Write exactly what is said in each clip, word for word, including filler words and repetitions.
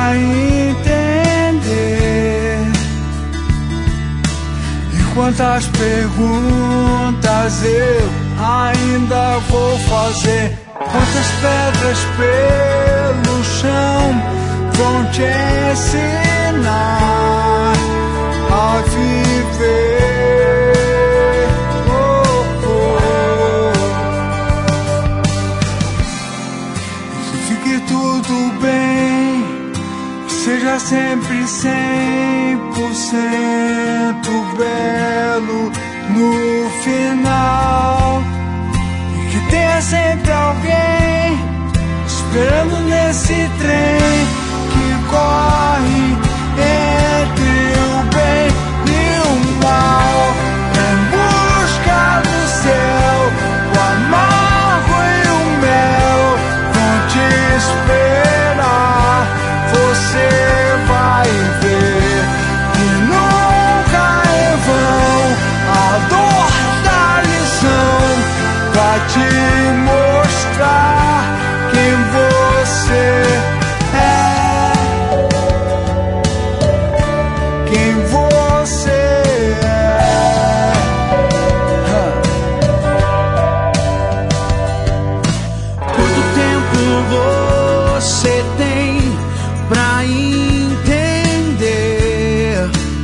pra entender. E quantas perguntas eu ainda vou fazer? Quantas pedras pelo chão vão te ensinar a viver? Oh, oh. Que fique tudo bem, que seja sempre cem por cento belo no final. Tenha sempre alguém esperando nesse trem que corre entre o bem e o mal, em busca do céu. O amargo e o mel vão te esperar. Você vai ver que nunca é vão a dor da lição. Vai te mostrar quem você é, quem você é. Quanto tempo você tem pra entender?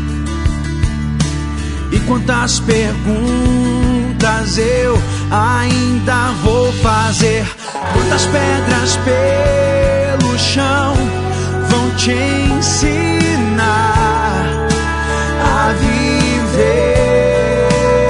E quantas perguntas eu ainda vou fazer? Quantas pedras pelo chão vão te ensinar a viver?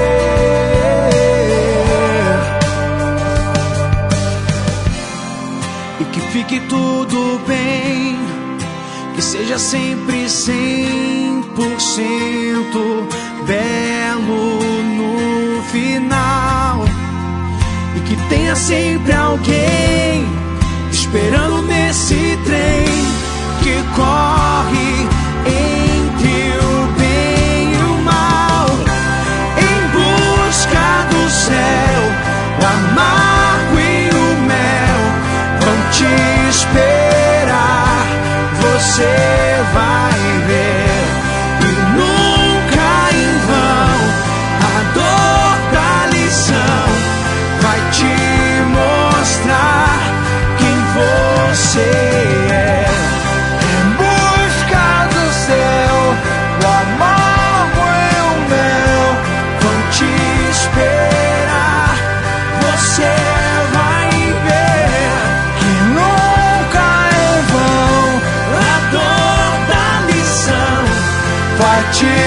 E que fique tudo bem, que seja sempre cem por cento belo no final. E que tenha sempre alguém esperando nesse trem que corre entre o bem e o mal, em busca do céu. O amargo e o mel vão te esperar. Você vai ver e nunca em vão a dor da lição vai te mostrar quem você é. Em busca do céu, o amargo e o mel vão te esperar. Você vai ver que nunca é vão a dor da lição vai te